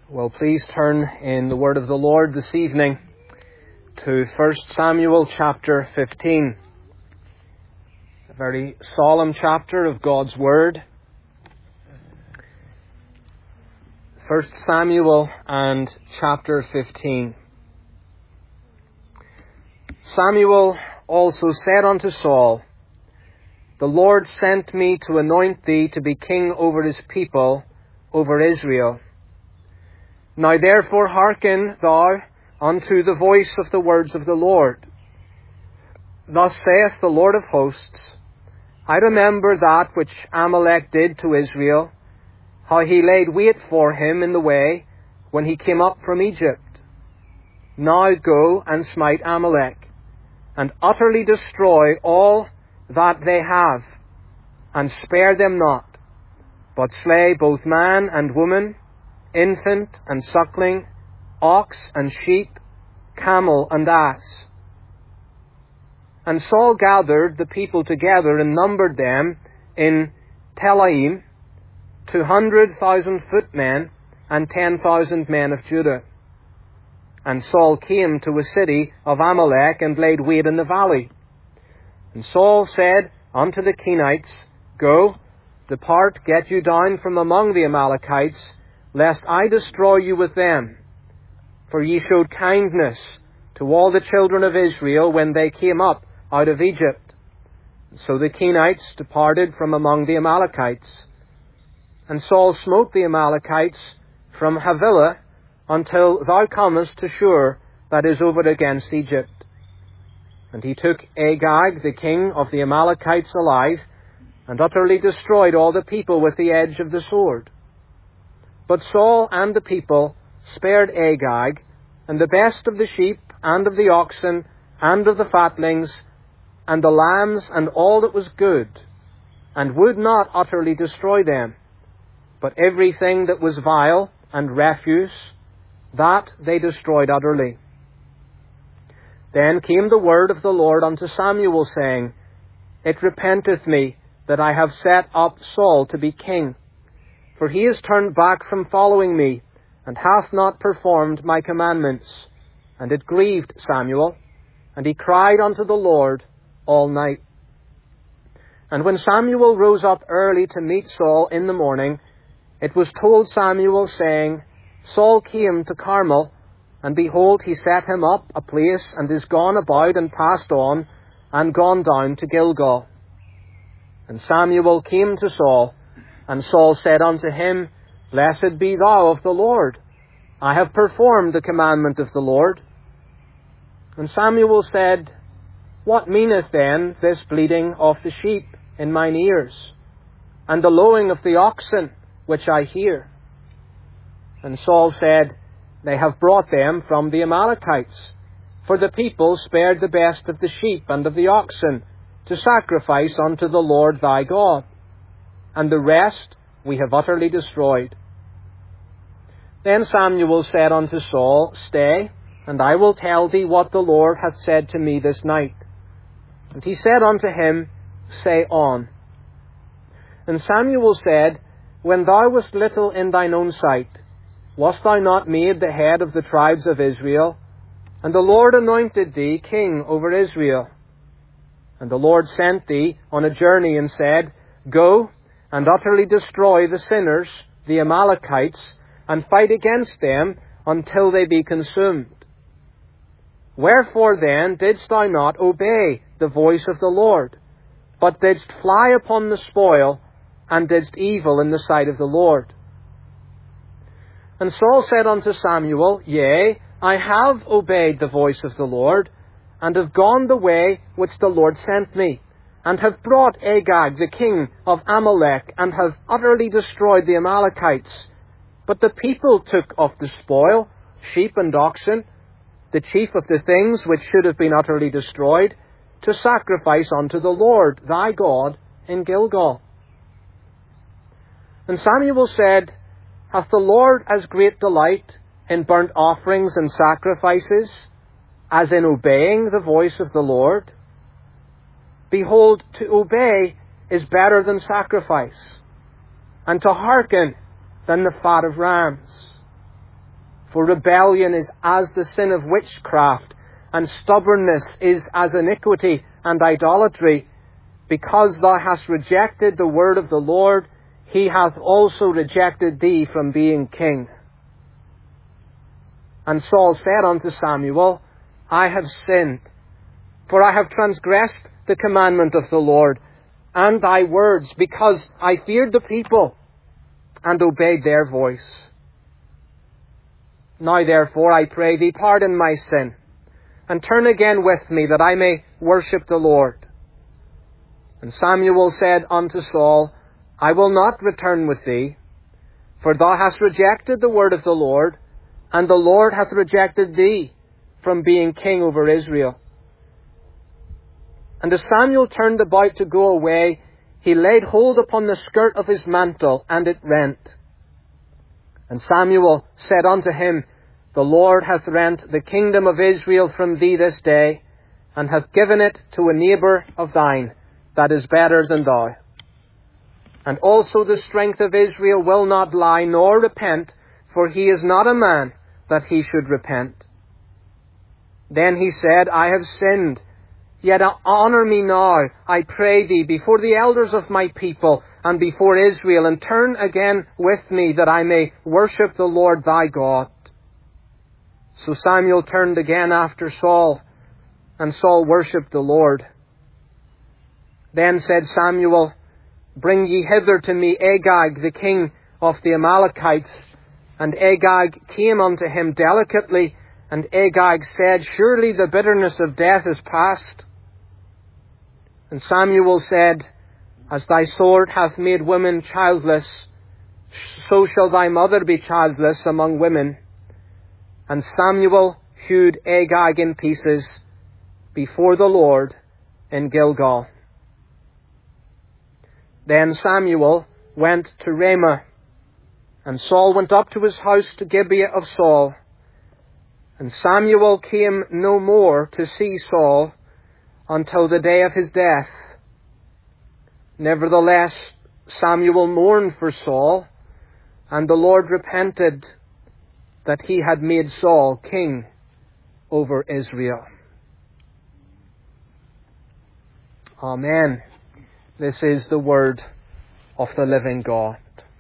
Well, please turn in the word of the Lord this evening to 1 Samuel chapter 15. A very solemn chapter of God's word. 1 Samuel and chapter 15. Samuel also said unto Saul, The Lord sent me to anoint thee to be king over his people, over Israel. Now therefore hearken thou unto the voice of the words of the Lord. Thus saith the Lord of hosts, I remember that which Amalek did to Israel, how he laid wait for him in the way when he came up from Egypt. Now go and smite Amalek, and utterly destroy all that they have, and spare them not, but slay both man and woman, infant and suckling, ox and sheep, camel and ass. And Saul gathered the people together and numbered them in Telaim, 200,000 footmen and 10,000 men of Judah. And Saul came to a city of Amalek and laid wait in the valley. And Saul said unto the Kenites, Go, depart, get you down from among the Amalekites, lest I destroy you with them. For ye showed kindness to all the children of Israel when they came up out of Egypt. So the Kenites departed from among the Amalekites. And Saul smote the Amalekites from Havilah until thou comest to Shur, that is over against Egypt. And he took Agag, the king of the Amalekites, alive, and utterly destroyed all the people with the edge of the sword. But Saul and the people spared Agag, and the best of the sheep, and of the oxen, and of the fatlings, and the lambs, and all that was good, and would not utterly destroy them. But everything that was vile and refuse, that they destroyed utterly. Then came the word of the Lord unto Samuel, saying, It repenteth me that I have set up Saul to be king. For he is turned back from following me, and hath not performed my commandments. And it grieved Samuel, and he cried unto the Lord all night. And when Samuel rose up early to meet Saul in the morning, it was told Samuel, saying, Saul came to Carmel, and behold, he set him up a place, and is gone about, and passed on, and gone down to Gilgal. And Samuel came to Saul, and Saul said unto him, Blessed be thou of the Lord. I have performed the commandment of the Lord. And Samuel said, What meaneth then this bleating of the sheep in mine ears, and the lowing of the oxen which I hear? And Saul said, They have brought them from the Amalekites, for the people spared the best of the sheep and of the oxen, to sacrifice unto the Lord thy God. And the rest we have utterly destroyed. Then Samuel said unto Saul, Stay, and I will tell thee what the Lord hath said to me this night. And he said unto him, Say on. And Samuel said, When thou wast little in thine own sight, wast thou not made the head of the tribes of Israel? And the Lord anointed thee king over Israel. And the Lord sent thee on a journey and said, Go, and utterly destroy the sinners, the Amalekites, and fight against them until they be consumed. Wherefore then didst thou not obey the voice of the Lord, but didst fly upon the spoil, and didst evil in the sight of the Lord? And Saul said unto Samuel, Yea, I have obeyed the voice of the Lord, and have gone the way which the Lord sent me, and have brought Agag the king of Amalek, and have utterly destroyed the Amalekites. But the people took of the spoil, sheep and oxen, the chief of the things which should have been utterly destroyed, to sacrifice unto the Lord thy God in Gilgal. And Samuel said, Hath the Lord as great delight in burnt offerings and sacrifices, as in obeying the voice of the Lord? Behold, to obey is better than sacrifice, and to hearken than the fat of rams. For rebellion is as the sin of witchcraft, and stubbornness is as iniquity and idolatry. Because thou hast rejected the word of the Lord, he hath also rejected thee from being king. And Saul said unto Samuel, I have sinned, for I have transgressed the commandment of the Lord, and thy words, because I feared the people, and obeyed their voice. Now therefore, I pray thee, pardon my sin, and turn again with me, that I may worship the Lord. And Samuel said unto Saul, I will not return with thee, for thou hast rejected the word of the Lord, and the Lord hath rejected thee from being king over Israel. And as Samuel turned about to go away, he laid hold upon the skirt of his mantle, and it rent. And Samuel said unto him, The Lord hath rent the kingdom of Israel from thee this day, and hath given it to a neighbour of thine, that is better than thou. And also the strength of Israel will not lie, nor repent, for he is not a man that he should repent. Then he said, I have sinned, yet honour me now, I pray thee, before the elders of my people, and before Israel, and turn again with me, that I may worship the Lord thy God. So Samuel turned again after Saul, and Saul worshipped the Lord. Then said Samuel, Bring ye hither to me Agag, the king of the Amalekites. And Agag came unto him delicately, and Agag said, Surely the bitterness of death is past. And Samuel said, As thy sword hath made women childless, so shall thy mother be childless among women. And Samuel hewed Agag in pieces before the Lord in Gilgal. Then Samuel went to Ramah, and Saul went up to his house to Gibeah of Saul. And Samuel came no more to see Saul until the day of his death. Nevertheless, Samuel mourned for Saul, and the Lord repented that he had made Saul king over Israel. Amen. This is the word of the living God.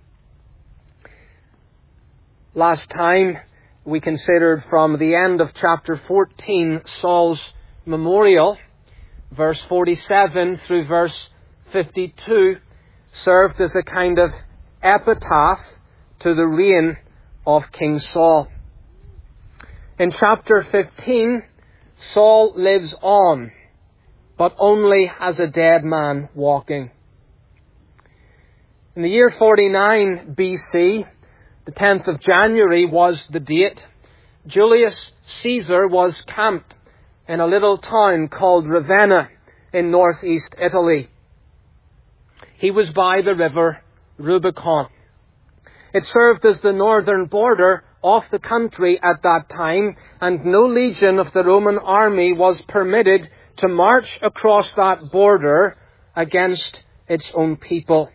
Last time we considered from the end of chapter 14 Saul's memorial. Verse 47 through verse 52 served as a kind of epitaph to the reign of King Saul. In chapter 15, Saul lives on, but only as a dead man walking. In the year 49 BC, the 10th of January was the date, Julius Caesar was camped in a little town called Ravenna in northeast Italy. He was by the river Rubicon. It served as the northern border of the country at that time, and no legion of the Roman army was permitted to march across that border against its own people.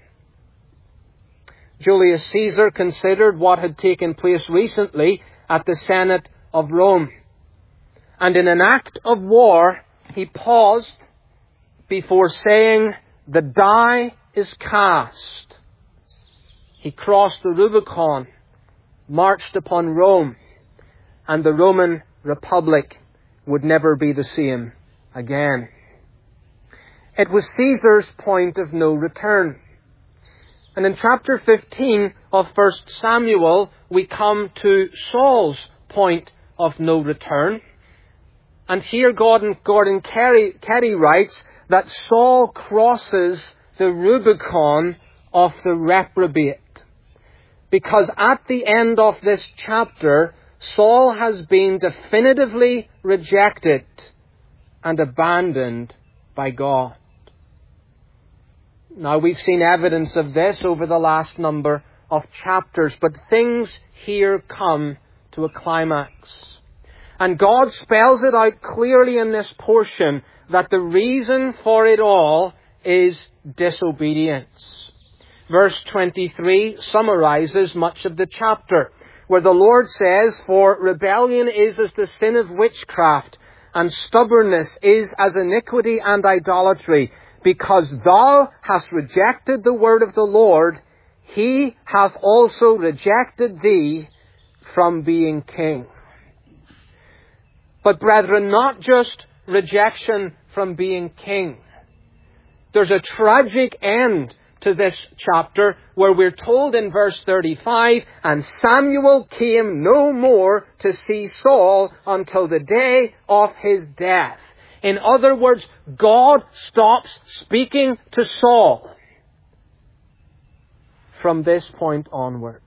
Julius Caesar considered what had taken place recently at the Senate of Rome. And in an act of war, he paused before saying, The die is cast. He crossed the Rubicon, marched upon Rome, and the Roman Republic would never be the same again. It was Caesar's point of no return. And in chapter 15 of 1 Samuel, we come to Saul's point of no return. And here Gordon Carey writes that Saul crosses the Rubicon of the reprobate. Because at the end of this chapter, Saul has been definitively rejected and abandoned by God. Now, we've seen evidence of this over the last number of chapters, but things here come to a climax. And God spells it out clearly in this portion that the reason for it all is disobedience. Verse 23 summarizes much of the chapter. where the Lord says, "For rebellion is as the sin of witchcraft, and stubbornness is as iniquity and idolatry. Because thou hast rejected the word of the Lord, he hath also rejected thee from being king." But brethren, not just rejection from being king. There's a tragic end to this chapter where we're told in verse 35, "And Samuel came no more to see Saul until the day of his death." In other words, God stops speaking to Saul from this point onwards.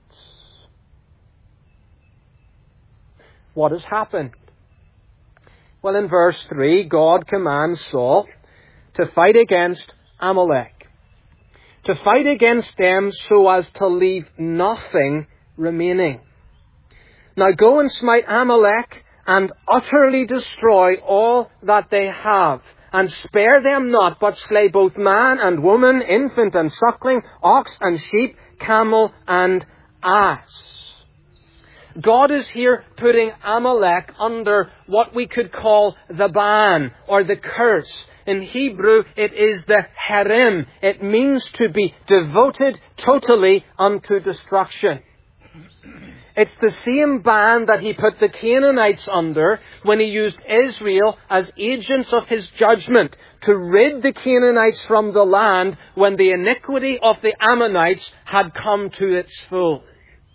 What has happened? Well, in verse 3, God commands Saul to fight against Amalek. To fight against them so as to leave nothing remaining. Now go and smite Amalek and utterly destroy all that they have, and spare them not, but slay both man and woman, infant and suckling, ox and sheep, camel and ass. God is here putting Amalek under what we could call the ban, or the curse. In Hebrew, it is the herem. It means to be devoted totally unto destruction. It's the same ban that he put the Canaanites under when he used Israel as agents of his judgment to rid the Canaanites from the land when the iniquity of the Ammonites had come to its full.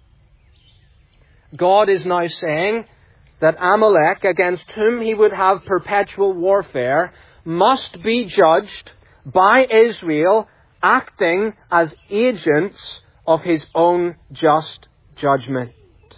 God is now saying that Amalek, against whom he would have perpetual warfare, must be judged by Israel, acting as agents of his own just judgment.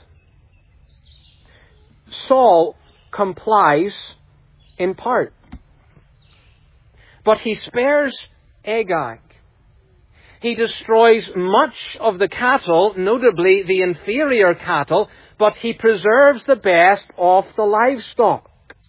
Saul complies in part, but he spares Agag. He destroys much of the cattle, notably the inferior cattle, but he preserves the best of the livestock.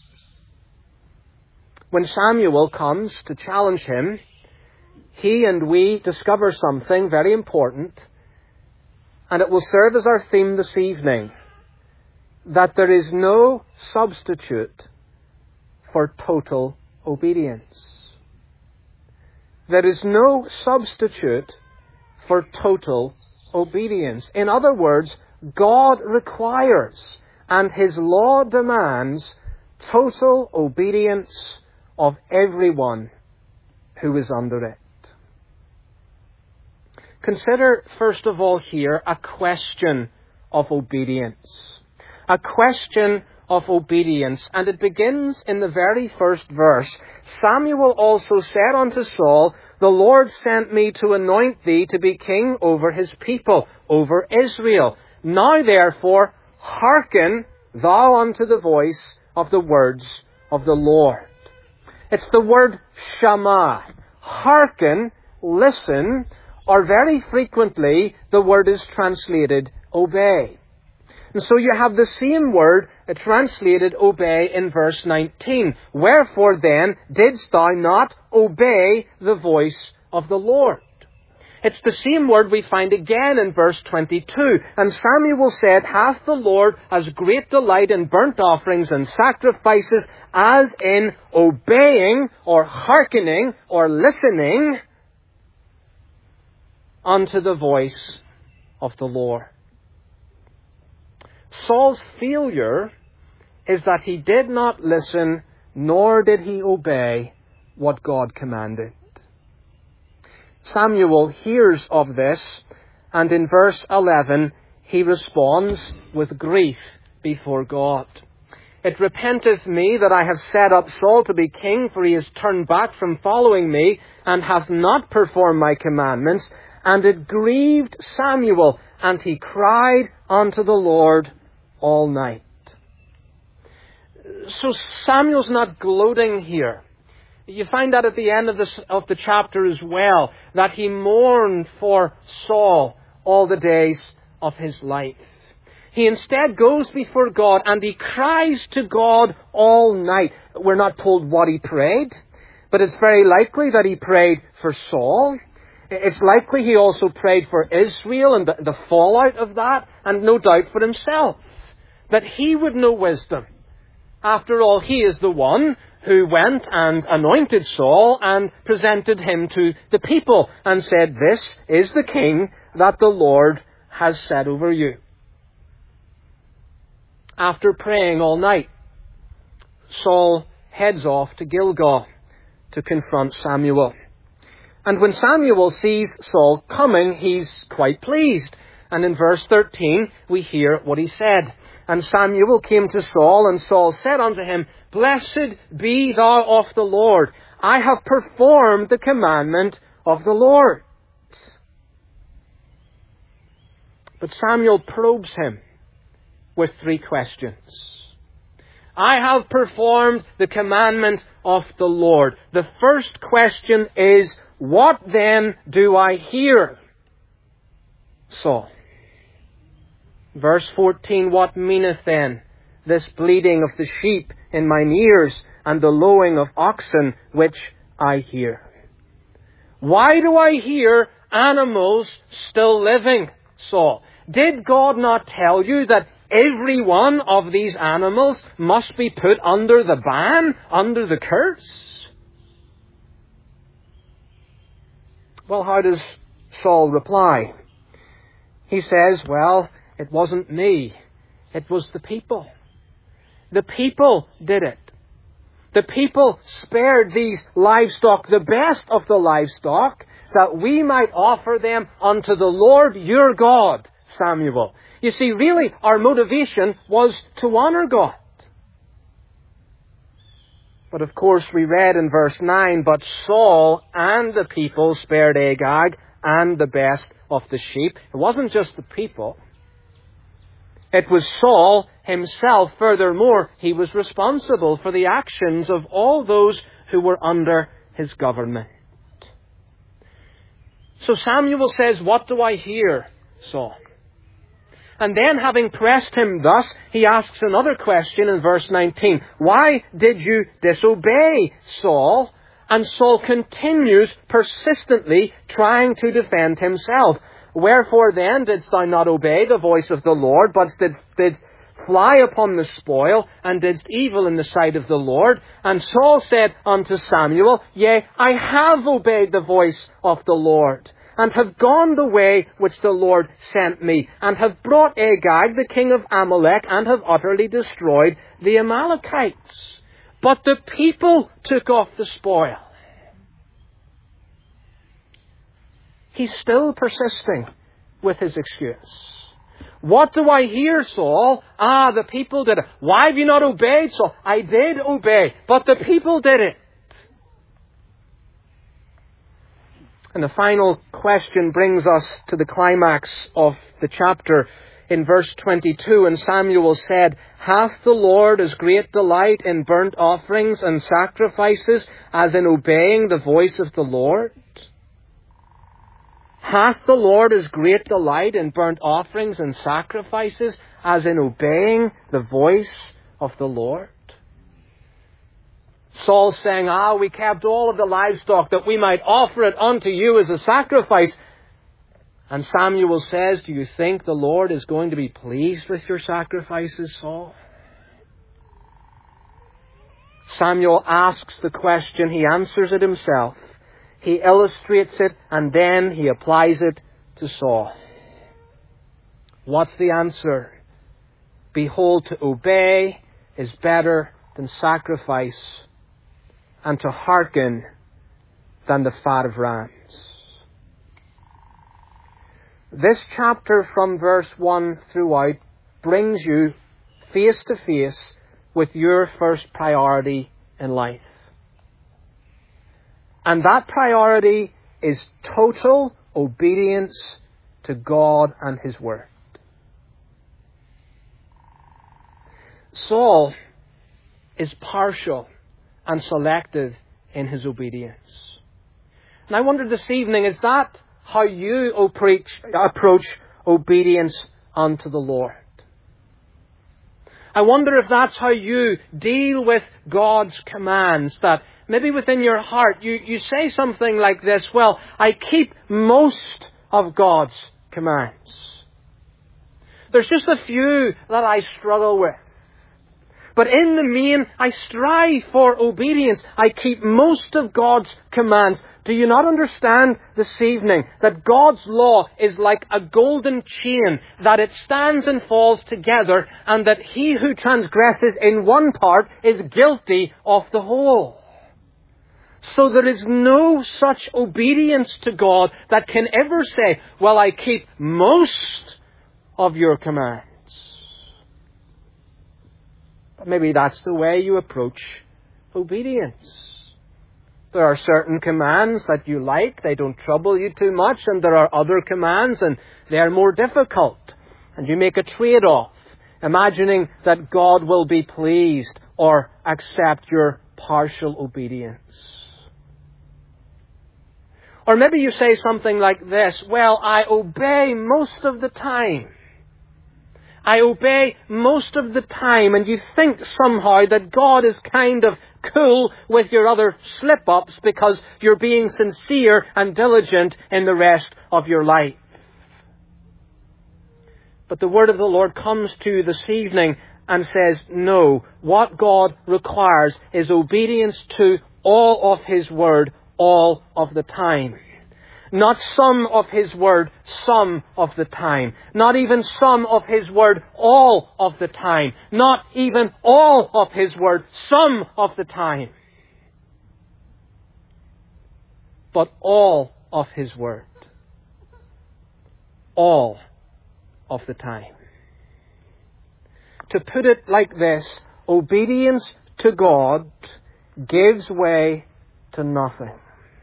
When Samuel comes to challenge him, he and we discover something very important, and it will serve as our theme this evening, that there is no substitute for total obedience. There is no substitute for total obedience. In other words, God requires and His law demands total obedience of everyone who is under it. Consider, first of all, here a question of obedience. A question of obedience. And it begins in the very first verse. Samuel also said unto Saul, "The Lord sent me to anoint thee to be king over His people, over Israel. Now therefore, hearken thou unto the voice of the words of the Lord." It's the word shama. Hearken, listen, or very frequently the word is translated obey. And so you have the same word translated obey in verse 19. "Wherefore then didst thou not obey the voice of the Lord?" It's the same word we find again in verse 22. "And Samuel said, Hath the Lord as great delight in burnt offerings and sacrifices as in obeying or hearkening or listening unto the voice of the Lord?" Saul's failure is that he did not listen, nor did he obey what God commanded. Samuel hears of this, and in verse 11, he responds with grief before God. "It repenteth me that I have set up Saul to be king, for he has turned back from following me, and hath not performed my commandments. And it grieved Samuel, and he cried unto the Lord all night." So Samuel's not gloating here. You find that at the end of the chapter as well, that he mourned for Saul all the days of his life. He instead goes before God and he cries to God all night. We're not told what he prayed, but it's very likely that he prayed for Saul. It's likely he also prayed for Israel and the fallout of that, and no doubt for himself, that he would know wisdom. After all, he is the one who went and anointed Saul and presented him to the people and said, "This is the king that the Lord has set over you." After praying all night, Saul heads off to Gilgal to confront Samuel. And when Samuel sees Saul coming, he's quite pleased. And in verse 13, we hear what he said. "And Samuel came to Saul, and Saul said unto him, Blessed be thou of the Lord. I have performed the commandment of the Lord." But Samuel probes him with 3 questions. I have performed the commandment of the Lord. The first question is, what then do I hear, Saul? Verse 14, "What meaneth then this bleating of the sheep in mine ears, and the lowing of oxen which I hear?" Why do I hear animals still living, Saul? Did God not tell you that every one of these animals must be put under the ban, under the curse? Well, how does Saul reply? He says, "Well, it wasn't me. It was the people. The people did it. The people spared these livestock, the best of the livestock, that we might offer them unto the Lord your God, Samuel." You see, really, our motivation was to honor God. But of course, we read in verse 9, "But Saul and the people spared Agag and the best of the sheep." It wasn't just the people. It was Saul himself. Furthermore, he was responsible for the actions of all those who were under his government. So Samuel says, "What do I hear, Saul?" And then, having pressed him thus, he asks another question in verse 19. "Why did you disobey, Saul?" And Saul continues persistently trying to defend himself. "Wherefore then didst thou not obey the voice of the Lord, but did fly upon the spoil, and didst evil in the sight of the Lord?" And Saul said unto Samuel, "Yea, I have obeyed the voice of the Lord, and have gone the way which the Lord sent me, and have brought Agag, the king of Amalek, and have utterly destroyed the Amalekites. But the people took off the spoil." He's still persisting with his excuse. "What do I hear, Saul?" The people did it." "Why have you not obeyed, Saul?" "I did obey, but the people did it." And the final question brings us to the climax of the chapter in verse 22. "And Samuel said, Hath the Lord as great delight in burnt offerings and sacrifices as in obeying the voice of the Lord?" Hath the Lord as great delight in burnt offerings and sacrifices as in obeying the voice of the Lord? Saul's saying, we kept all of the livestock that we might offer it unto you as a sacrifice. And Samuel says, "Do you think the Lord is going to be pleased with your sacrifices, Saul?" Samuel asks the question. He answers it himself. He illustrates it, and then he applies it to Saul. What's the answer? "Behold, to obey is better than sacrifice, and to hearken than the fat of rams." This chapter from verse 1 throughout brings you face to face with your first priority in life. And that priority is total obedience to God and His Word. Saul is partial and selective in his obedience. And I wonder this evening, is that how you approach obedience unto the Lord? I wonder if that's how you deal with God's commands, that maybe within your heart you say something like this, "Well, I keep most of God's commands." There's just a few that I struggle with. But in the main, I strive for obedience. I keep most of God's commands. Do you not understand this evening that God's law is like a golden chain, that it stands and falls together, and that he who transgresses in one part is guilty of the whole? So there is no such obedience to God that can ever say, well, I keep most of your commands. But maybe that's the way you approach obedience. There are certain commands that you like, they don't trouble you too much, and there are other commands and they are more difficult. And you make a trade-off, imagining that God will be pleased or accept your partial obedience. Or maybe you say something like this, well, I obey most of the time. I obey most of the time, and you think somehow that God is kind of cool with your other slip-ups because you're being sincere and diligent in the rest of your life. But the word of the Lord comes to you this evening and says, no, what God requires is obedience to all of His word all of the time. Not some of His word, some of the time. Not even some of His word, all of the time. Not even all of His word, some of the time. But all of His word. All of the time. To put it like this, obedience to God gives way to nothing.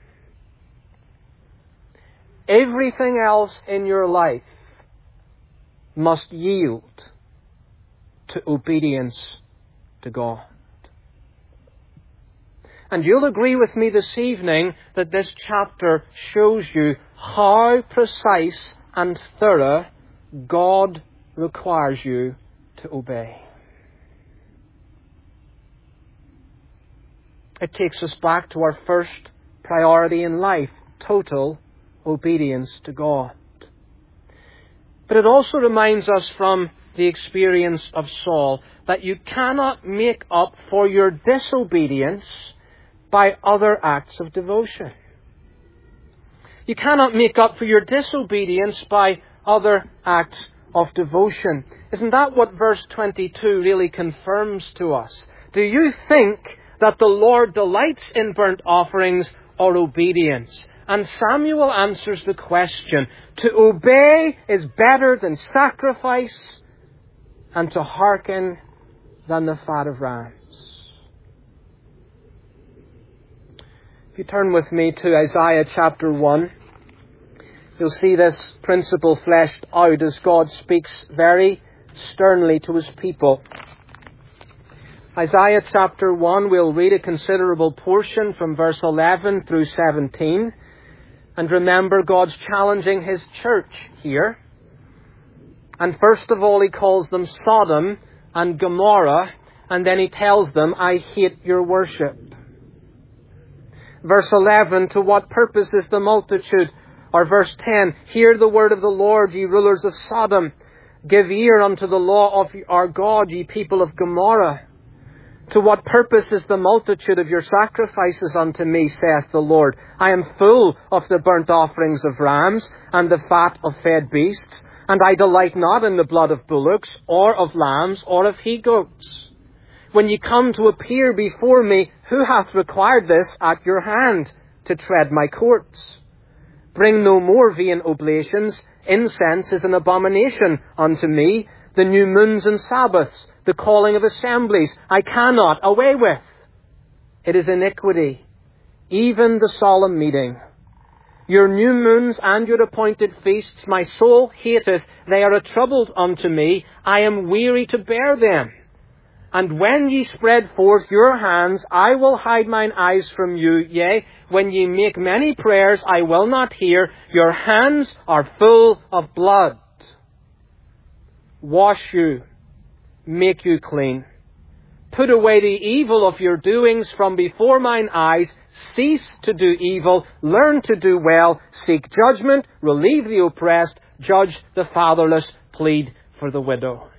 Everything else in your life must yield to obedience to God. And you'll agree with me this evening that this chapter shows you how precise and thorough God requires you to obey. It takes us back to our first priority in life, total obedience to God. But it also reminds us from the experience of Saul that you cannot make up for your disobedience by other acts of devotion. You cannot make up for your disobedience by other acts of devotion. Isn't that what verse 22 really confirms to us? Do you think that the Lord delights in burnt offerings or obedience? And Samuel answers the question, to obey is better than sacrifice, and to hearken than the fat of rams. If you turn with me to Isaiah chapter 1, you'll see this principle fleshed out as God speaks very sternly to His people. Isaiah chapter 1, we'll read a considerable portion from verse 11 through 17. And remember, God's challenging His church here. And first of all, He calls them Sodom and Gomorrah. And then He tells them, I hate your worship. Verse 11, to what purpose is the multitude? Or verse 10, hear the word of the Lord, ye rulers of Sodom. Give ear unto the law of our God, ye people of Gomorrah. To what purpose is the multitude of your sacrifices unto me, saith the Lord? I am full of the burnt offerings of rams, and the fat of fed beasts, and I delight not in the blood of bullocks, or of lambs, or of he-goats. When ye come to appear before me, who hath required this at your hand, to tread my courts? Bring no more vain oblations. Incense is an abomination unto me. The new moons and Sabbaths, the calling of assemblies, I cannot away with. It is iniquity, even the solemn meeting. Your new moons and your appointed feasts my soul hateth. They are a trouble unto me. I am weary to bear them. And when ye spread forth your hands, I will hide mine eyes from you. Yea, when ye make many prayers, I will not hear. Your hands are full of blood. Wash you, make you clean. Put away the evil of your doings from before mine eyes. Cease to do evil, learn to do well, seek judgment, relieve the oppressed, judge the fatherless, plead for the widow.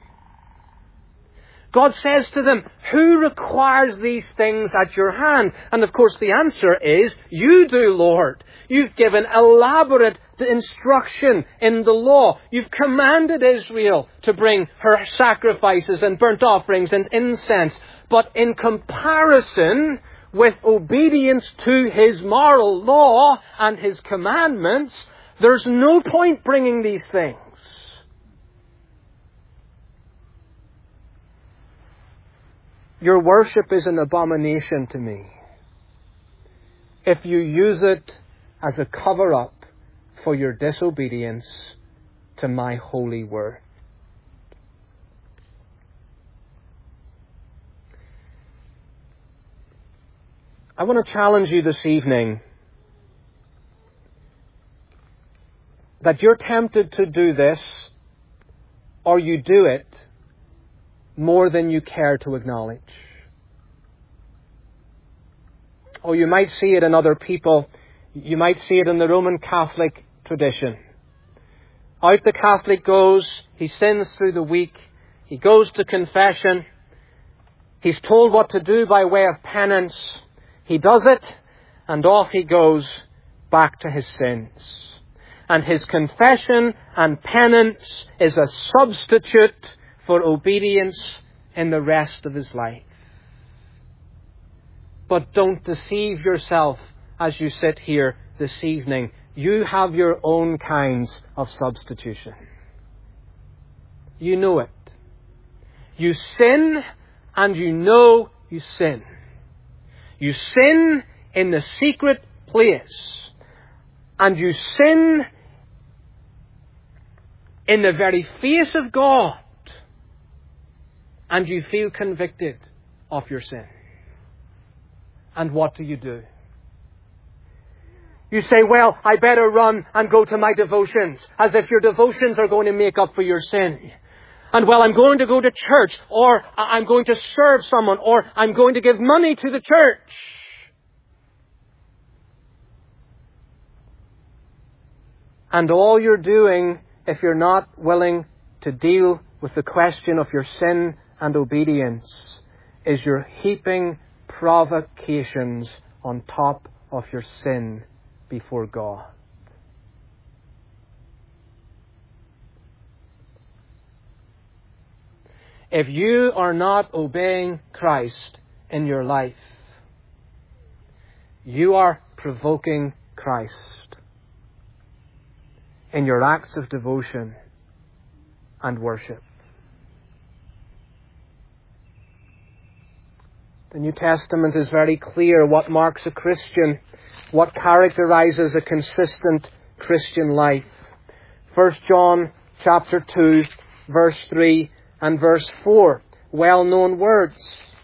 God says to them, who requires these things at your hand? And of course the answer is, you do, Lord. You've given elaborate instruction in the law. You've commanded Israel to bring her sacrifices and burnt offerings and incense. But in comparison with obedience to His moral law and His commandments, there's no point bringing these things. Your worship is an abomination to me if you use it as a cover-up for your disobedience to my holy word. I want to challenge you this evening that you're tempted to do this, or you do it more than you care to acknowledge. Oh, you might see it in other people. You might see it in the Roman Catholic tradition. Out the Catholic goes, he sins through the week, he goes to confession, he's told what to do by way of penance, he does it, and off he goes back to his sins. And his confession and penance is a substitute for obedience in the rest of his life. But don't deceive yourself as you sit here this evening. You have your own kinds of substitution. You know it. You sin and you know you sin. You sin in the secret place. And you sin in the very face of God. And you feel convicted of your sin. And what do? You say, well, I better run and go to my devotions, as if your devotions are going to make up for your sin. And well, I'm going to go to church, or I'm going to serve someone, or I'm going to give money to the church. And all you're doing, if you're not willing to deal with the question of your sin and obedience, is you're heaping provocations on top of your sin before God. If you are not obeying Christ in your life, you are provoking Christ in your acts of devotion and worship. The New Testament is very clear what marks a Christian, what characterizes a consistent Christian life. 1 John chapter 2, verse 3 and verse 4. Well-known words.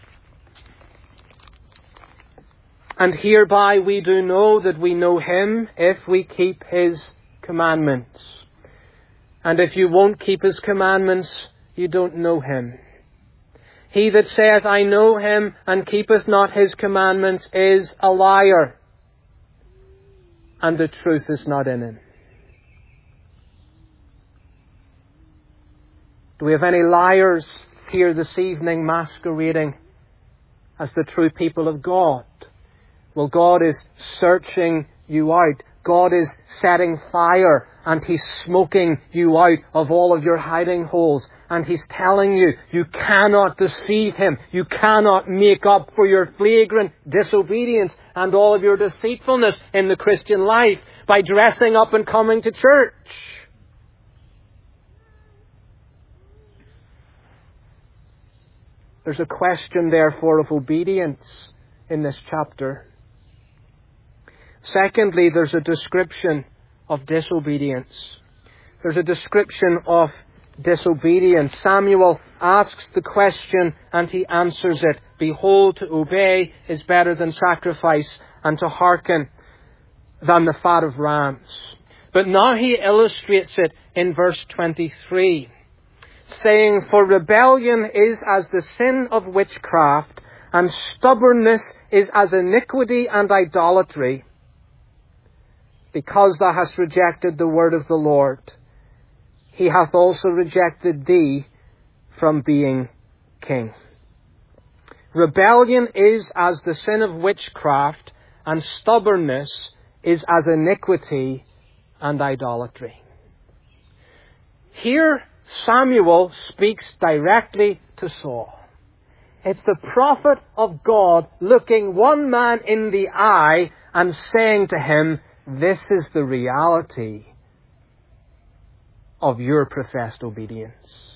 And hereby we do know that we know Him if we keep His commandments. And if you won't keep His commandments, you don't know Him. He that saith, I know Him, and keepeth not His commandments, is a liar, and the truth is not in him. Do we have any liars here this evening masquerading as the true people of God? Well, God is searching you out. God is setting fire and He's smoking you out of all of your hiding holes. And He's telling you, you cannot deceive Him. You cannot make up for your flagrant disobedience and all of your deceitfulness in the Christian life by dressing up and coming to church. There's a question, therefore, of obedience in this chapter. Secondly, there's a description of disobedience. There's a description of disobedience. Samuel asks the question and he answers it. Behold, to obey is better than sacrifice, and to hearken than the fat of rams. But now he illustrates it in verse 23, saying, for rebellion is as the sin of witchcraft, and stubbornness is as iniquity and idolatry. Because thou hast rejected the word of the Lord, he hath also rejected thee from being king. Rebellion is as the sin of witchcraft, and stubbornness is as iniquity and idolatry. Here, Samuel speaks directly to Saul. It's the prophet of God looking one man in the eye and saying to him, this is the reality of your professed obedience.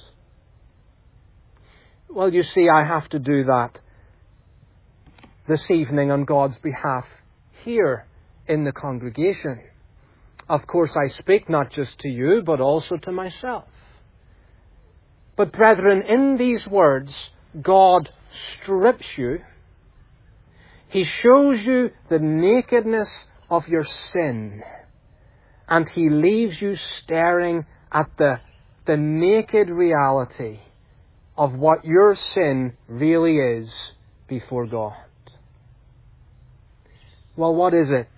Well, you see, I have to do that this evening on God's behalf here in the congregation. Of course, I speak not just to you, but also to myself. But brethren, in these words, God strips you. He shows you the nakedness of your sin. And He leaves you staring at the naked reality of what your sin really is before God. Well, what is it?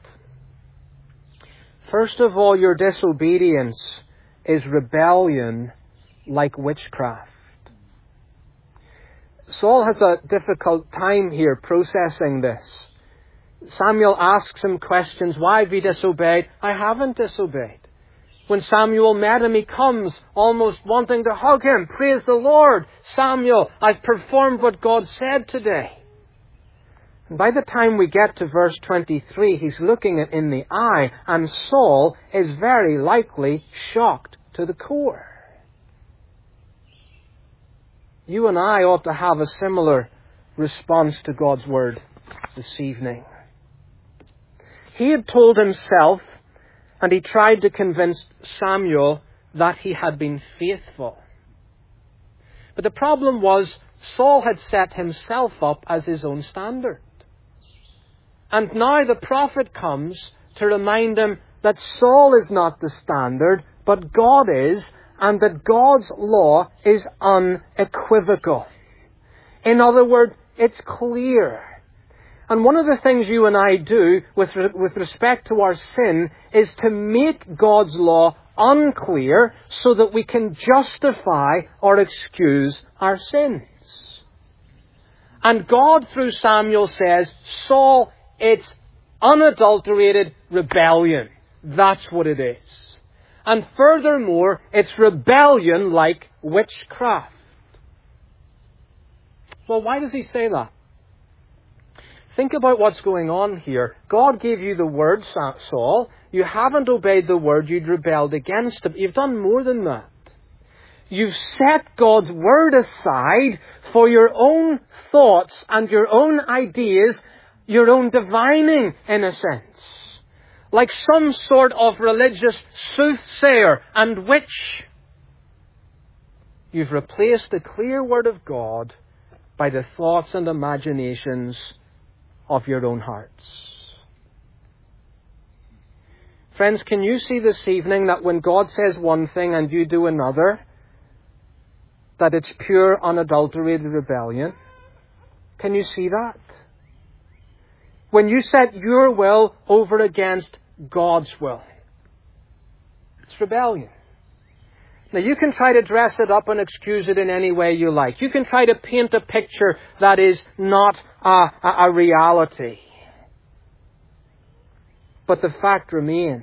First of all, your disobedience is rebellion like witchcraft. Saul has a difficult time here processing this. Samuel asks him questions. Why have you disobeyed? I haven't disobeyed. When Samuel met him, he comes almost wanting to hug him. Praise the Lord, Samuel, I've performed what God said today. And by the time we get to verse 23, he's looking it in the eye, and Saul is very likely shocked to the core. You and I ought to have a similar response to God's Word this evening. He had told himself, and he tried to convince Samuel, that he had been faithful. But the problem was, Saul had set himself up as his own standard. And now the prophet comes to remind him that Saul is not the standard, but God is, and that God's law is unequivocal. In other words, it's clear. And one of the things you and I do with respect to our sin is to make God's law unclear so that we can justify or excuse our sins. And God, through Samuel, says, Saul, it's unadulterated rebellion. That's what it is. And furthermore, it's rebellion like witchcraft. Well, why does he say that? Think about what's going on here. God gave you the word, Saul. You haven't obeyed the word. You'd rebelled against him. You've done more than that. You've set God's word aside for your own thoughts and your own ideas, your own divining, in a sense. Like some sort of religious soothsayer and witch. You've replaced the clear word of God by the thoughts and imaginations of your own hearts. Friends, can you see this evening that when God says one thing and you do another, that it's pure, unadulterated rebellion? Can you see that? When you set your will over against God's will, it's rebellion. Now, you can try to dress it up and excuse it in any way you like. You can try to paint a picture that is not a reality. But the fact remains,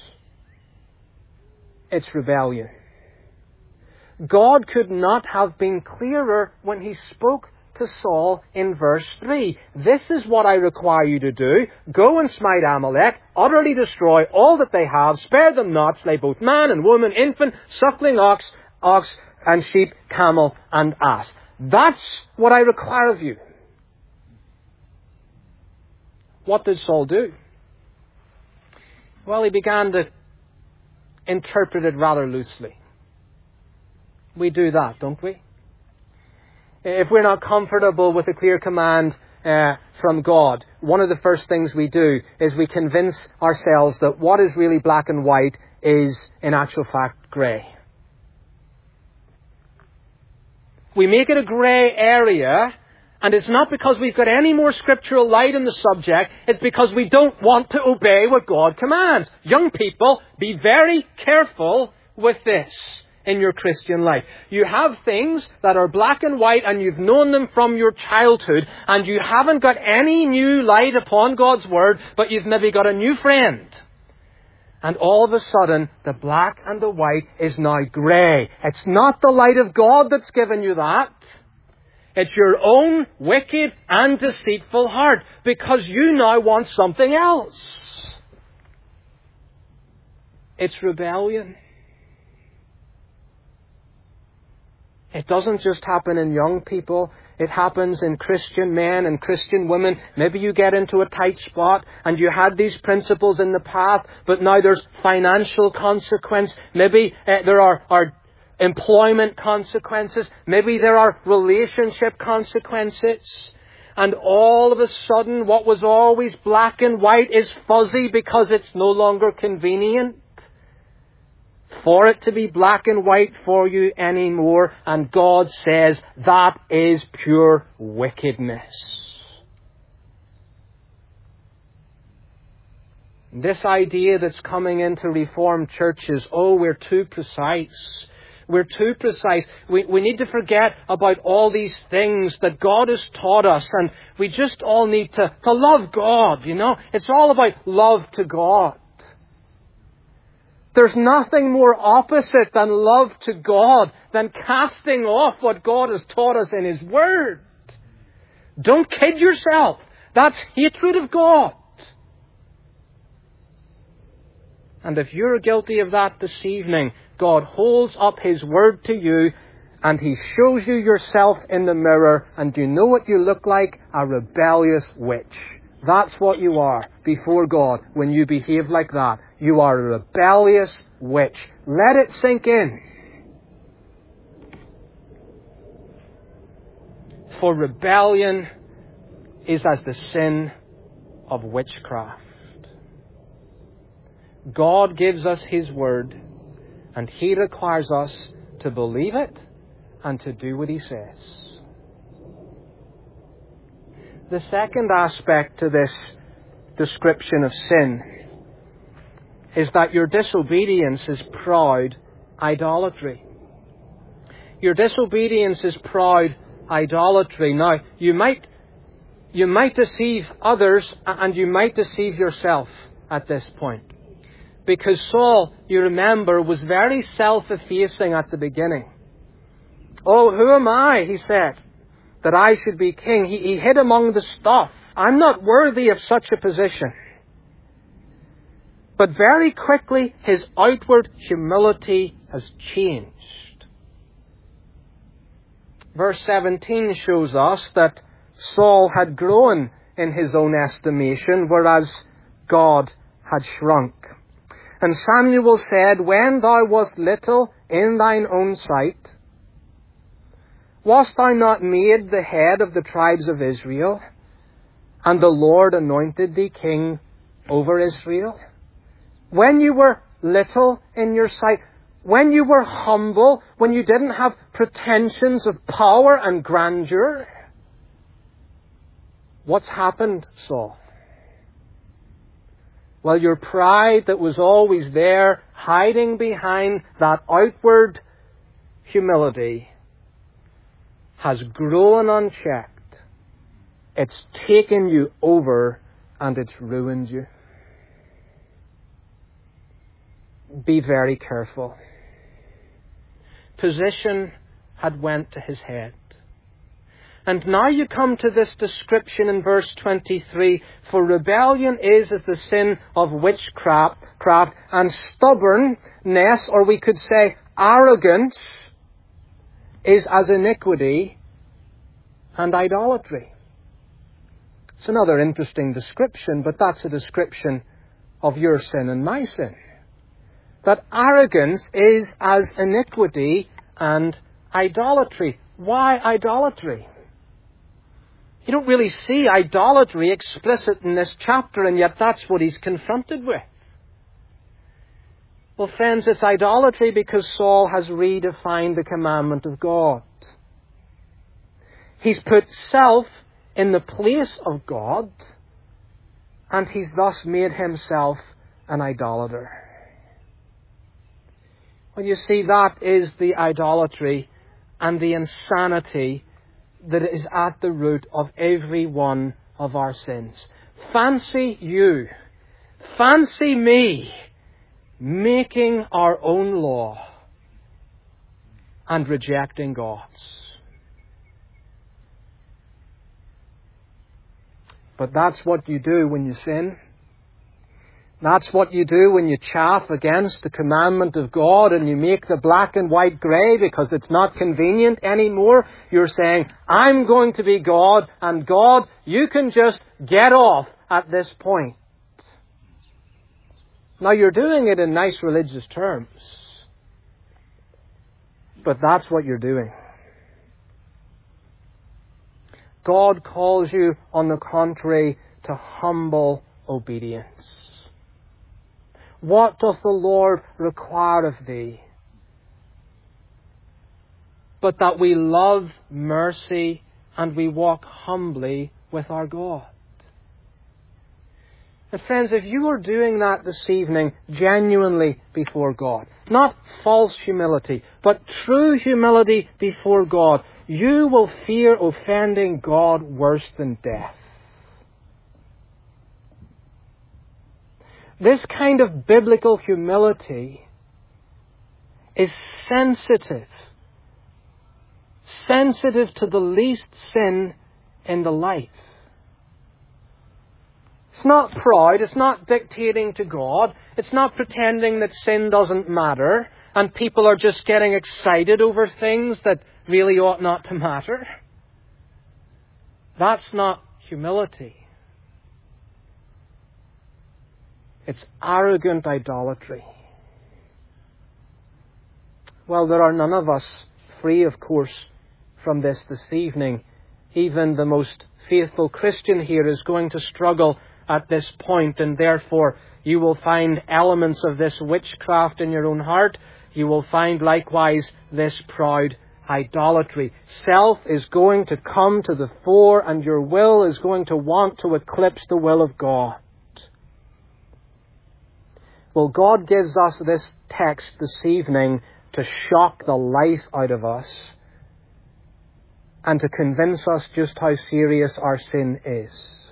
it's rebellion. God could not have been clearer when He spoke to Saul in verse 3. This is what I require you to do. Go and smite Amalek, utterly destroy all that they have, spare them not, slay both man and woman, infant, suckling ox and sheep, camel and ass. That's what I require of you. What did Saul do? Well, he began to interpret it rather loosely. We do that, don't we? If we're not comfortable with a clear command from God, one of the first things we do is we convince ourselves that what is really black and white is, in actual fact, grey. We make it a grey area, and it's not because we've got any more scriptural light in the subject, it's because we don't want to obey what God commands. Young people, be very careful with this. in your Christian life. You have things that are black and white and you've known them from your childhood and you haven't got any new light upon God's Word, but you've maybe got a new friend. And all of a sudden, the black and the white is now grey. It's not the light of God that's given you that. It's your own wicked and deceitful heart, because you now want something else. It's rebellion. It doesn't just happen in young people. It happens in Christian men and Christian women. Maybe you get into a tight spot and you had these principles in the past, but now there's financial consequence. Maybe there are employment consequences. Maybe there are relationship consequences. And all of a sudden, what was always black and white is fuzzy because it's no longer convenient for it to be black and white for you anymore. And God says that is pure wickedness. This idea that's coming into Reformed churches, we're too precise. We're too precise. We need to forget about all these things that God has taught us, and we just all need to love God, you know. It's all about love to God. There's nothing more opposite than love to God, than casting off what God has taught us in His Word. Don't kid yourself. That's hatred of God. And if you're guilty of that this evening, God holds up His Word to you and He shows you yourself in the mirror, and do you know what you look like? A rebellious witch. That's what you are before God when you behave like that. You are a rebellious witch. Let it sink in. For rebellion is as the sin of witchcraft. God gives us His Word, and He requires us to believe it and to do what He says. The second aspect to this description of sin is that your disobedience is proud idolatry. Your disobedience is proud idolatry. Now, you might deceive others and you might deceive yourself at this point. Because Saul, you remember, was very self-effacing at the beginning. Oh, who am I, he said, that I should be king? He hid among the stuff. I'm not worthy of such a position. But very quickly, his outward humility has changed. Verse 17 shows us that Saul had grown in his own estimation, whereas God had shrunk. And Samuel said, When thou wast little in thine own sight, wast thou not made the head of the tribes of Israel, and the Lord anointed thee king over Israel? When you were little in your sight, when you were humble, when you didn't have pretensions of power and grandeur, what's happened, Saul? Well, your pride that was always there, hiding behind that outward humility, has grown unchecked. It's taken you over and it's ruined you. Be very careful. Position had went to his head. And now you come to this description in verse 23, for rebellion is as the sin of witchcraft, and stubbornness, or we could say arrogance, is as iniquity and idolatry. It's another interesting description, but that's a description of your sin and my sin. That arrogance is as iniquity and idolatry. Why idolatry? You don't really see idolatry explicit in this chapter, and yet that's what he's confronted with. Well, friends, it's idolatry because Saul has redefined the commandment of God. He's put self in the place of God, and he's thus made himself an idolater. Well, you see, that is the idolatry and the insanity that is at the root of every one of our sins. Fancy you, fancy me, making our own law and rejecting God's. But that's what you do when you sin. That's what you do when you chaff against the commandment of God and you make the black and white grey because it's not convenient anymore. You're saying, I'm going to be God, and God, you can just get off at this point. Now, you're doing it in nice religious terms, but that's what you're doing. God calls you, on the contrary, to humble obedience. What doth the Lord require of thee? But that we love mercy and we walk humbly with our God. And friends, if you are doing that this evening genuinely before God, not false humility, but true humility before God, you will fear offending God worse than death. This kind of biblical humility is sensitive to the least sin in the life. It's not proud, it's not dictating to God, it's not pretending that sin doesn't matter and people are just getting excited over things that really ought not to matter. That's not humility. It's arrogant idolatry. Well, there are none of us free, of course, from this evening. Even the most faithful Christian here is going to struggle at this point, and therefore you will find elements of this witchcraft in your own heart. You will find likewise this proud idolatry. Self is going to come to the fore, and your will is going to want to eclipse the will of God. Well, God gives us this text this evening to shock the life out of us and to convince us just how serious our sin is.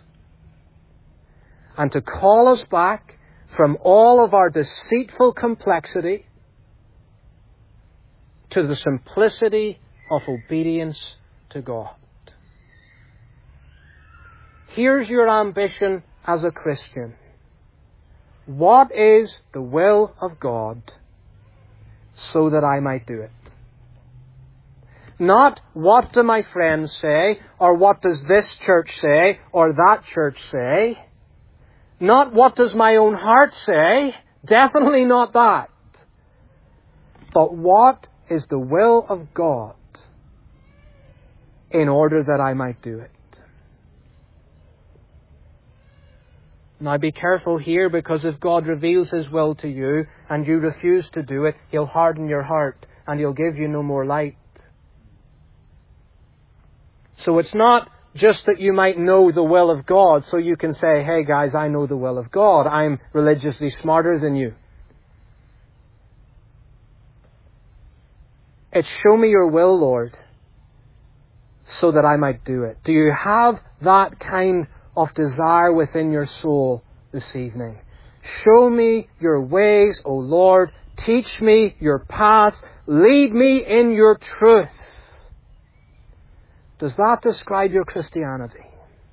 And to call us back from all of our deceitful complexity to the simplicity of obedience to God. Here's your ambition as a Christian. What is the will of God so that I might do it? Not what do my friends say, or what does this church say, or that church say. Not what does my own heart say. Definitely not that. But what is the will of God in order that I might do it? Now be careful here, because if God reveals His will to you and you refuse to do it, He'll harden your heart and He'll give you no more light. So it's not just that you might know the will of God so you can say, hey guys, I know the will of God. I'm religiously smarter than you. It's show me your will, Lord, so that I might do it. Do you have that kind of desire within your soul this evening? Show me your ways, O Lord. Teach me your paths. Lead me in your truth. Does that describe your Christianity?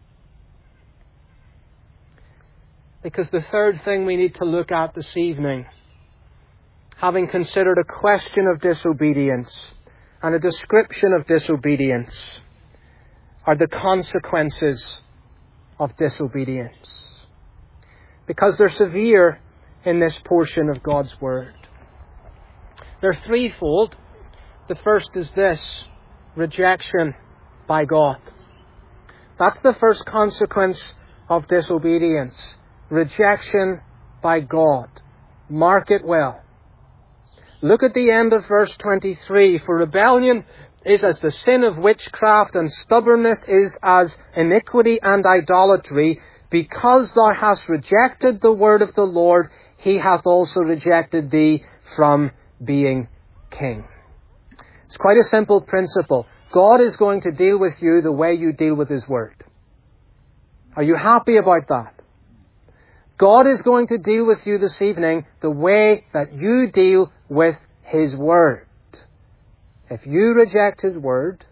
Because the third thing we need to look at this evening, having considered a question of disobedience and a description of disobedience, are the consequences of disobedience. Because they're severe in this portion of God's Word. They're threefold. The first is this: rejection by God. That's the first consequence of disobedience. Rejection by God. Mark it well. Look at the end of verse 23. For rebellion is as the sin of witchcraft, and stubbornness is as iniquity and idolatry. Because thou hast rejected the word of the Lord, He hath also rejected thee from being king. It's quite a simple principle. God is going to deal with you the way you deal with His Word. Are you happy about that? God is going to deal with you this evening the way that you deal with His Word. If you reject His Word,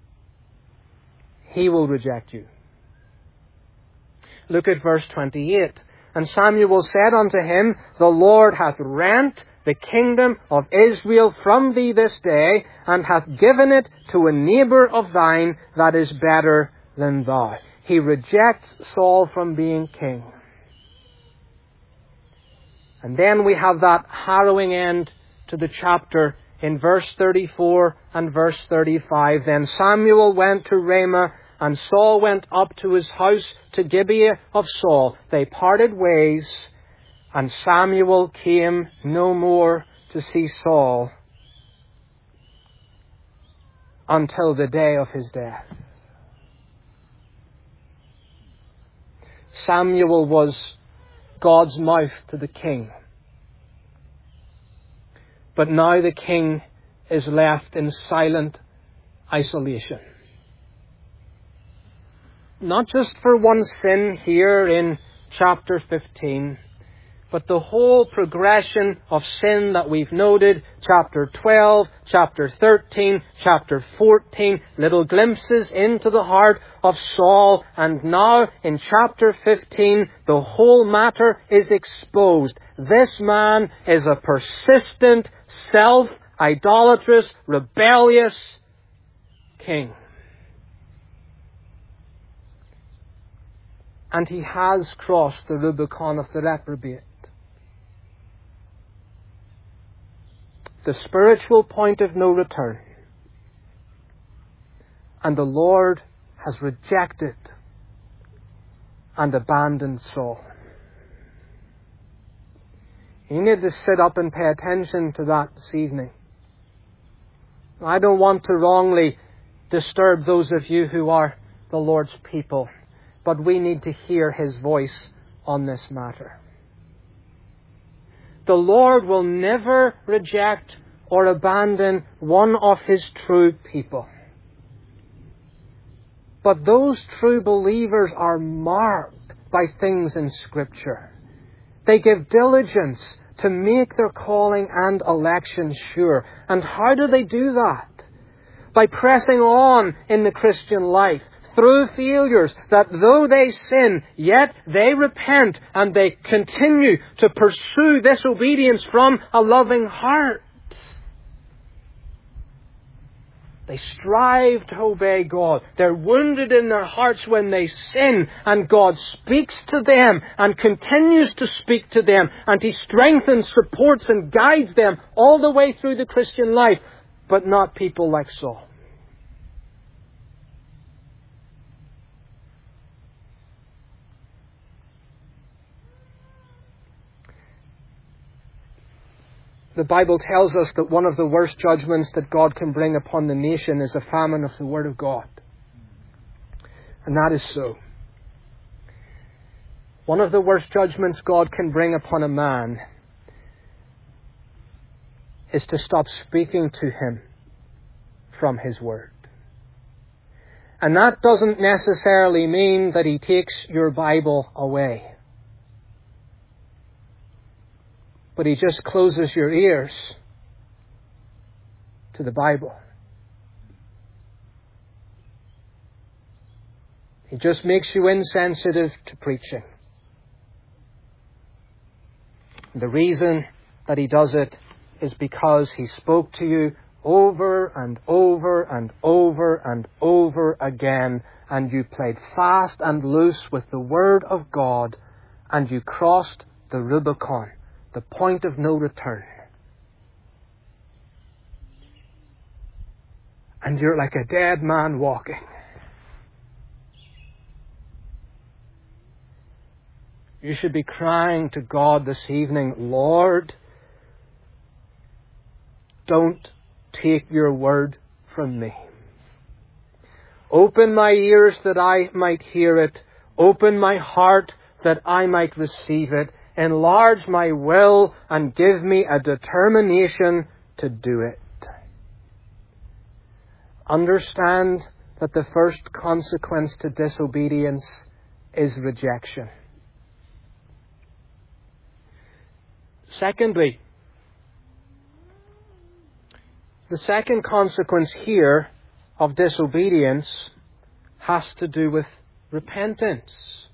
He will reject you. Look at verse 28. And Samuel said unto him, The Lord hath rent the kingdom of Israel from thee this day, and hath given it to a neighbour of thine that is better than thou. He rejects Saul from being king. And then we have that harrowing end to the chapter in verse 34 and verse 35. Then Samuel went to Ramah, and Saul went up to his house to Gibeah of Saul. They parted ways, and Samuel came no more to see Saul until the day of his death. Samuel was God's mouth to the king. But now the king is left in silent isolation. Not just for one sin here in chapter 15, but the whole progression of sin that we've noted, chapter 12, chapter 13, chapter 14, little glimpses into the heart of Saul, and now in chapter 15, the whole matter is exposed. This man is a persistent, self-idolatrous, rebellious king. And he has crossed the Rubicon of the reprobate. The spiritual point of no return. And the Lord has rejected and abandoned Saul. You need to sit up and pay attention to that this evening. I don't want to wrongly disturb those of you who are the Lord's people, but we need to hear His voice on this matter. The Lord will never reject or abandon one of His true people. But those true believers are marked by things in Scripture. They give diligence to make their calling and election sure. And how do they do that? By pressing on in the Christian life through failures, that though they sin, yet they repent and they continue to pursue this obedience from a loving heart. They strive to obey God. They're wounded in their hearts when they sin, and God speaks to them and continues to speak to them, and He strengthens, supports and guides them all the way through the Christian life, but not people like Saul. The Bible tells us that one of the worst judgments that God can bring upon the nation is a famine of the Word of God. And that is so. One of the worst judgments God can bring upon a man is to stop speaking to him from His Word. And that doesn't necessarily mean that He takes your Bible away. But He just closes your ears to the Bible. He just makes you insensitive to preaching. The reason that He does it is because He spoke to you over and over and over and over again, and you played fast and loose with the Word of God, and you crossed the Rubicon, the point of no return. And you're like a dead man walking. You should be crying to God this evening, Lord, don't take your word from me. Open my ears that I might hear it. Open my heart that I might receive it. Enlarge my will and give me a determination to do it. Understand that the first consequence to disobedience is rejection. Secondly, the second consequence here of disobedience has to do with repentance.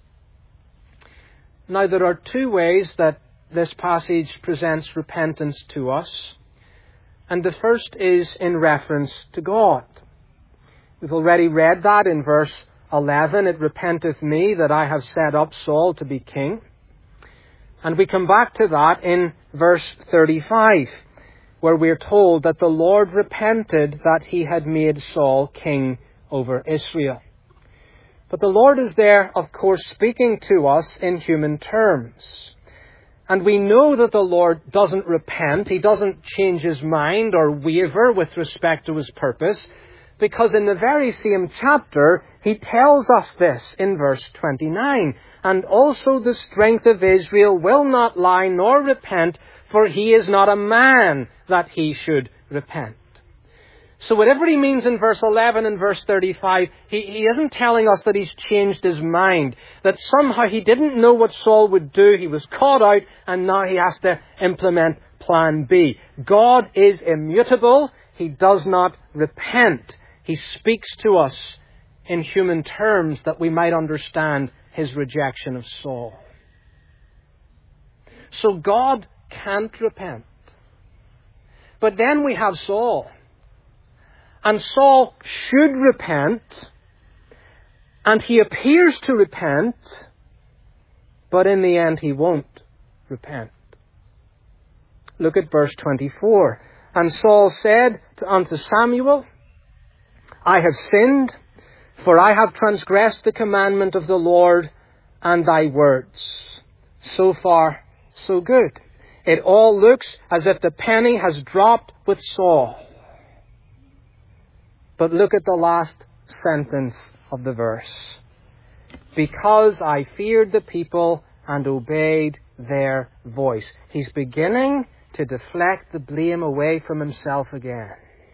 Now, there are two ways that this passage presents repentance to us. And the first is in reference to God. We've already read that in verse 11. It repenteth me that I have set up Saul to be king. And we come back to that in verse 35, where we're told that the Lord repented that he had made Saul king over Israel. But the Lord is there, of course, speaking to us in human terms. And we know that the Lord doesn't repent. He doesn't change his mind or waver with respect to his purpose, because in the very same chapter, he tells us this in verse 29. And also the strength of Israel will not lie nor repent, for he is not a man that he should repent. So whatever he means in verse 11 and verse 35, he isn't telling us that he's changed his mind, that somehow he didn't know what Saul would do, he was caught out, and now he has to implement plan B. God is immutable, he does not repent. He speaks to us in human terms that we might understand his rejection of Saul. So God can't repent. But then we have Saul. And Saul should repent, and he appears to repent, but in the end he won't repent. Look at verse 24. And Saul said unto Samuel, I have sinned, for I have transgressed the commandment of the Lord and thy words. So far, so good. It all looks as if the penny has dropped with Saul. But look at the last sentence of the verse. Because I feared the people and obeyed their voice. He's beginning to deflect the blame away from himself again.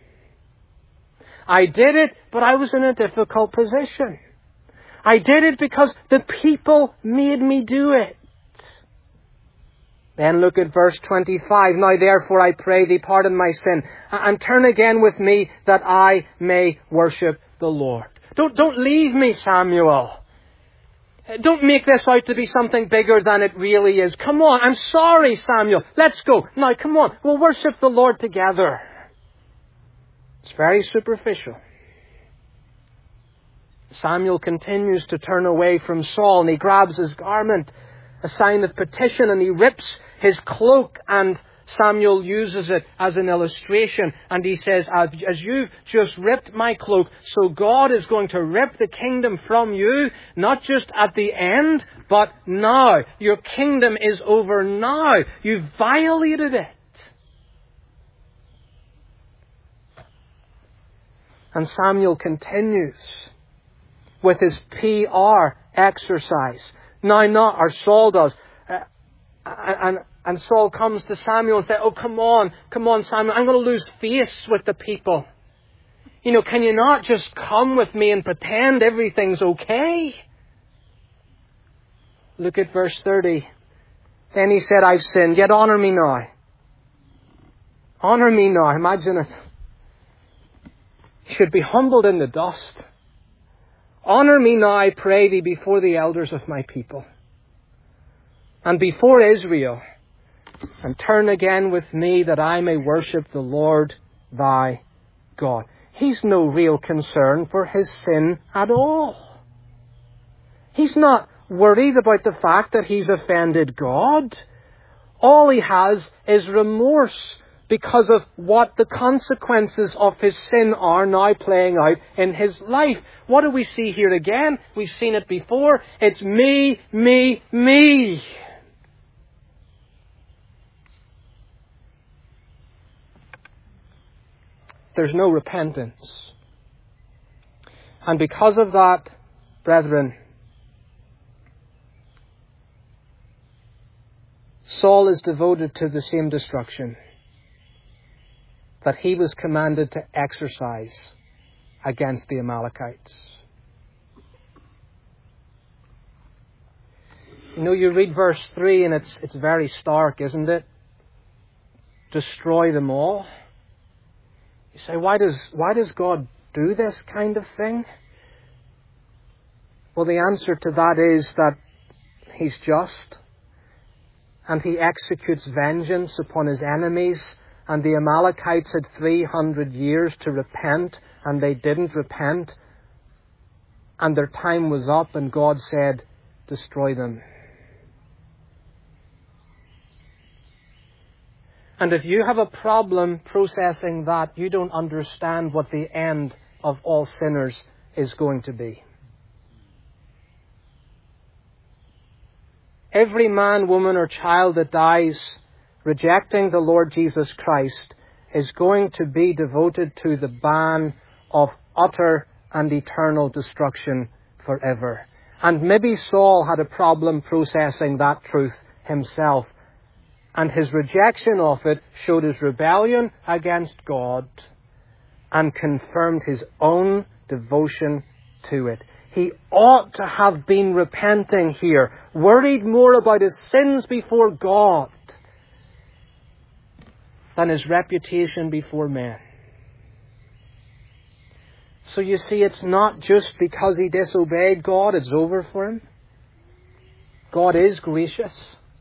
I did it, but I was in a difficult position. I did it because the people made me do it. Then look at verse 25. Now therefore I pray thee, pardon my sin, and turn again with me that I may worship the Lord. Don't leave me, Samuel. Don't make this out to be something bigger than it really is. Come on, I'm sorry, Samuel. Let's go. Now come on, we'll worship the Lord together. It's very superficial. Samuel continues to turn away from Saul, and he grabs his garment, a sign of petition, and he rips his cloak, and Samuel uses it as an illustration, and he says, as you've just ripped my cloak, so God is going to rip the kingdom from you, not just at the end, but now. Your kingdom is over now. You've violated it. And Samuel continues with his PR exercise. Now, not, or Saul does. And Saul comes to Samuel and says, oh, come on, Samuel, I'm going to lose face with the people. You know, can you not just come with me and pretend everything's okay? Look at verse 30. Then he said, I've sinned, yet honor me now. Honor me now, imagine it. He should be humbled in the dust. Honor me now, I pray thee, before the elders of my people, and before Israel, and turn again with me that I may worship the Lord thy God. He's no real concern for his sin at all. He's not worried about the fact that he's offended God. All he has is remorse because of what the consequences of his sin are now playing out in his life. What do we see here again? We've seen it before. It's me, me, me. There's no repentance. And because of that, brethren, Saul is devoted to the same destruction. that he was commanded to exercise against the Amalekites. You know, you read verse 3 and it's very stark, isn't it? Destroy them all. You say, why does God do this kind of thing? Well, the answer to that is that He's just, and He executes vengeance upon His enemies, and the Amalekites had 300 years to repent, and they didn't repent, and their time was up, and God said, destroy them. And if you have a problem processing that, you don't understand what the end of all sinners is going to be. Every man, woman, or child that dies rejecting the Lord Jesus Christ is going to be devoted to the ban of utter and eternal destruction forever. And maybe Saul had a problem processing that truth himself. And his rejection of it showed his rebellion against God and confirmed his own devotion to it. He ought to have been repenting here, worried more about his sins before God than his reputation before men. So you see, it's not just because he disobeyed God, it's over for him. God is gracious.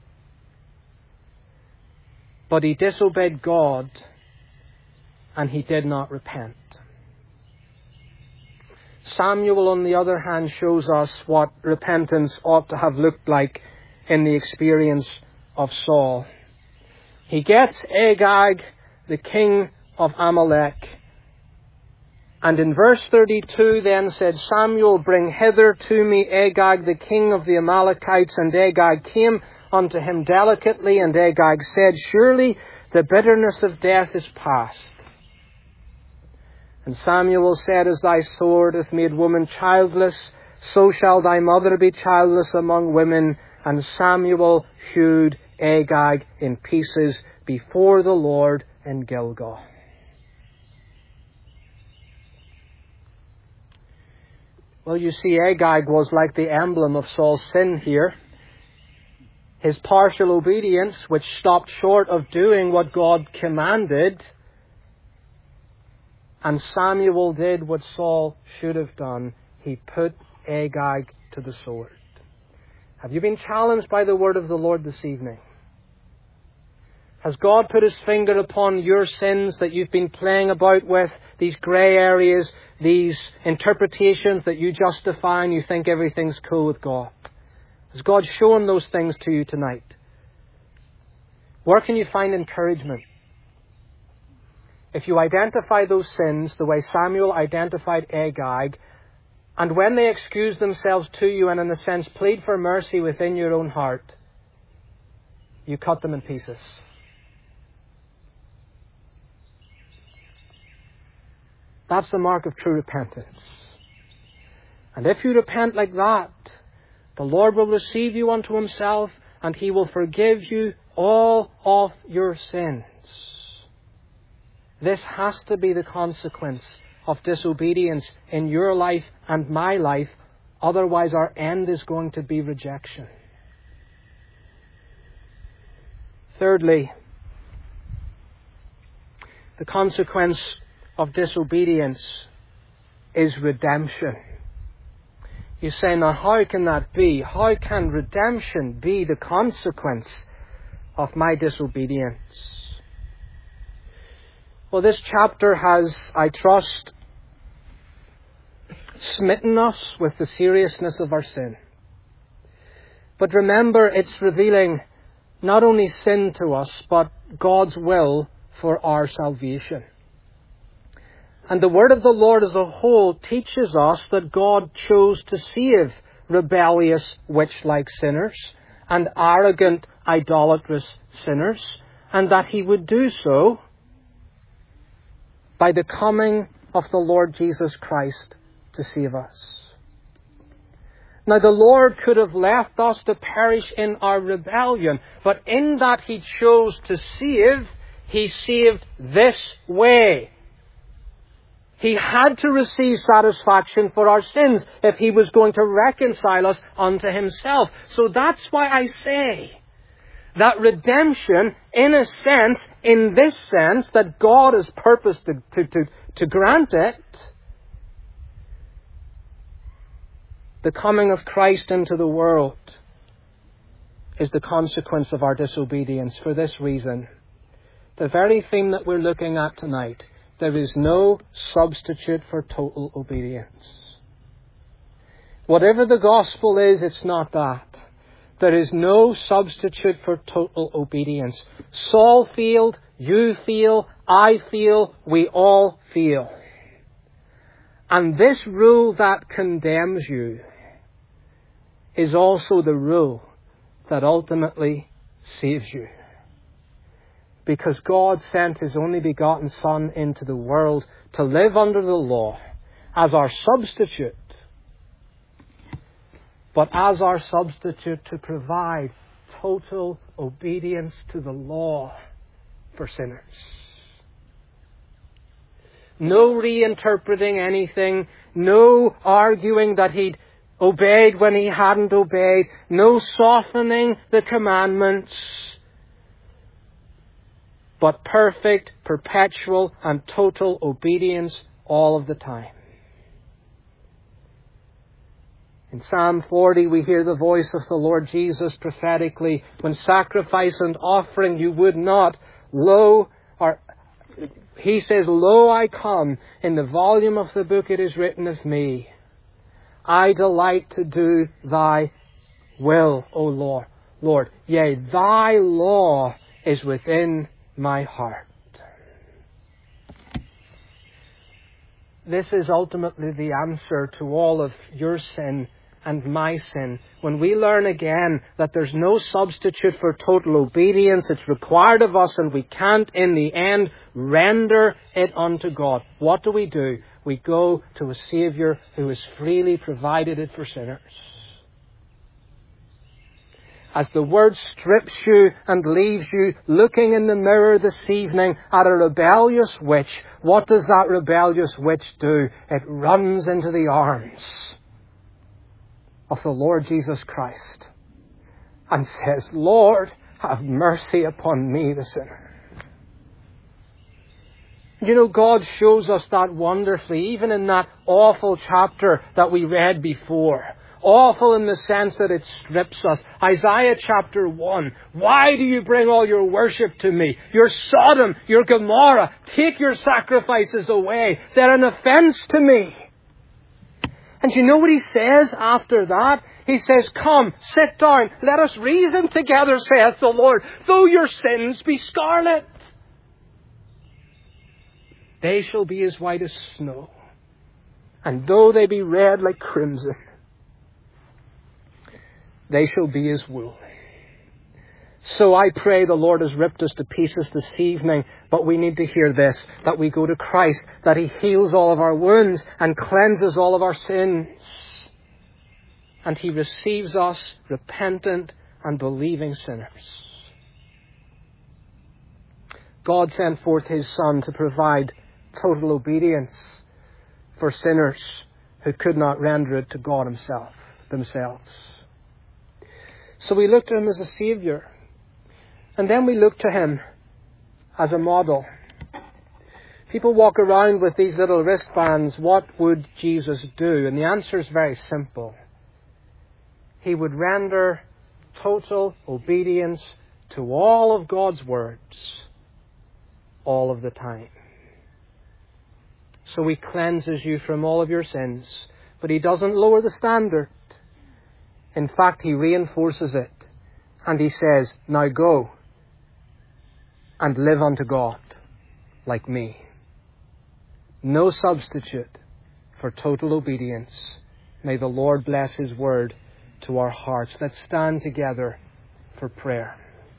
But he disobeyed God and he did not repent. Samuel, on the other hand, shows us what repentance ought to have looked like in the experience of Saul. He gets Agag, the king of Amalek. And in verse 32 then said Samuel, bring hither to me Agag, the king of the Amalekites. And Agag came unto him delicately, and Agag said, surely the bitterness of death is past. And Samuel said, as thy sword hath made woman childless, so shall thy mother be childless among women. And Samuel hewed Agag in pieces before the Lord in Gilgal. Well, you see, Agag was like the emblem of Saul's sin here. His partial obedience, which stopped short of doing what God commanded. And Samuel did what Saul should have done. He put Agag to the sword. Have you been challenged by the word of the Lord this evening? Has God put His finger upon your sins that you've been playing about with, these grey areas, these interpretations that you justify and you think everything's cool with God? Has God shown those things to you tonight? Where can you find encouragement? If you identify those sins the way Samuel identified Agag, and when they excuse themselves to you and in a sense plead for mercy within your own heart, you cut them in pieces. That's the mark of true repentance. And if you repent like that, the Lord will receive you unto Himself, and He will forgive you all of your sins. This has to be the consequence of disobedience in your life and my life. Otherwise, our end is going to be rejection. Thirdly, the consequence of disobedience is redemption. You say, now how can that be? How can redemption be the consequence of my disobedience? Well, this chapter has, I trust, smitten us with the seriousness of our sin. But remember, it's revealing not only sin to us, but God's will for our salvation. And the word of the Lord as a whole teaches us that God chose to save rebellious, witch-like sinners and arrogant, idolatrous sinners, and that He would do so by the coming of the Lord Jesus Christ to save us. Now, the Lord could have left us to perish in our rebellion, but in that He chose to save, He saved this way. He had to receive satisfaction for our sins if He was going to reconcile us unto Himself. So that's why I say that redemption, in a sense, in this sense, that God has purposed to grant it, the coming of Christ into the world is the consequence of our disobedience. For this reason, the very theme that we're looking at tonight, there is no substitute for total obedience. Whatever the gospel is, it's not that. There is no substitute for total obedience. Saul failed, you fail, I fail, we all fail. And this rule that condemns you is also the rule that ultimately saves you. Because God sent His only begotten Son into the world to live under the law as our substitute, but as our substitute to provide total obedience to the law for sinners. No reinterpreting anything, no arguing that He'd obeyed when He hadn't obeyed, no softening the commandments, but perfect, perpetual, and total obedience all of the time. In Psalm 40 we hear the voice of the Lord Jesus prophetically, when sacrifice and offering you would not, He says, Lo, I come, in the volume of the book it is written of me. I delight to do Thy will, O Lord. Yea, Thy law is within my heart. This is ultimately the answer to all of your sin and my sin. When we learn again that there's no substitute for total obedience, it's required of us and we can't in the end render it unto God. What do? We go to a Saviour who has freely provided it for sinners. As the Word strips you and leaves you looking in the mirror this evening at a rebellious witch, what does that rebellious witch do? It runs into the arms of the Lord Jesus Christ and says, Lord, have mercy upon me, the sinner. You know, God shows us that wonderfully, even in that awful chapter that we read before. Awful in the sense that it strips us. Isaiah chapter 1. Why do you bring all your worship to me? Your Sodom, your Gomorrah. Take your sacrifices away. They're an offense to me. And you know what He says after that? He says, Come, sit down. Let us reason together, saith the Lord. Though your sins be scarlet, they shall be as white as snow. And though they be red like crimson, they shall be as wool. So I pray the Lord has ripped us to pieces this evening, but we need to hear this, that we go to Christ, that He heals all of our wounds and cleanses all of our sins. And He receives us, repentant and believing sinners. God sent forth His Son to provide total obedience for sinners who could not render it to God themselves. So we look to Him as a Saviour. And then we look to Him as a model. People walk around with these little wristbands. What would Jesus do? And the answer is very simple. He would render total obedience to all of God's words all of the time. So He cleanses you from all of your sins. But He doesn't lower the standard. In fact, He reinforces it. And He says, now go and live unto God like me. No substitute for total obedience. May the Lord bless His word to our hearts. Let's stand together for prayer.